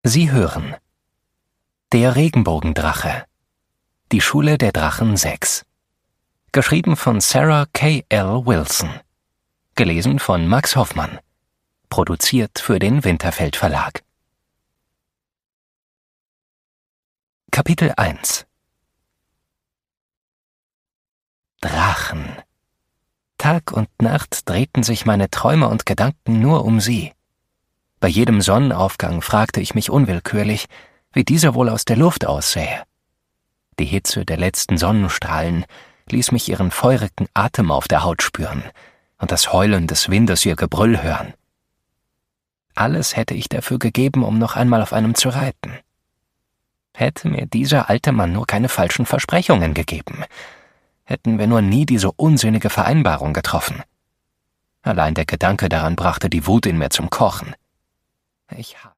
Sie hören Der Regenbogendrache. Die Schule der Drachen 6. Geschrieben von Sarah K. L. Wilson. Gelesen von Max Hoffmann. Produziert für den Winterfeld Verlag. Kapitel 1. Drachen. Tag und Nacht drehten sich meine Träume und Gedanken nur um sie. Bei jedem Sonnenaufgang fragte ich mich unwillkürlich, wie dieser wohl aus der Luft aussähe. Die Hitze der letzten Sonnenstrahlen ließ mich ihren feurigen Atem auf der Haut spüren und das Heulen des Windes ihr Gebrüll hören. Alles hätte ich dafür gegeben, um noch einmal auf einem zu reiten. Hätte mir dieser alte Mann nur keine falschen Versprechungen gegeben, hätten wir nur nie diese unsinnige Vereinbarung getroffen. Allein der Gedanke daran brachte die Wut in mir zum Kochen. Ich